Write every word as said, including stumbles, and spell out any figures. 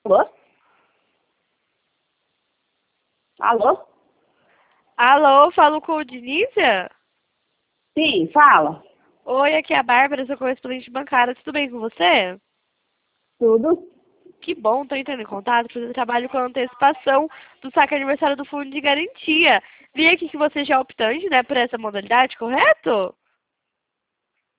Alô? Alô? Alô, falo com o Dinísia? Sim, fala. Oi, aqui é a Bárbara, sou correspondente bancária. Tudo bem com você? Tudo? Que bom, tô entrando em contato para fazer trabalho com a antecipação do saque aniversário do Fundo de Garantia. Vi aqui que você já é optante, né, por essa modalidade, correto?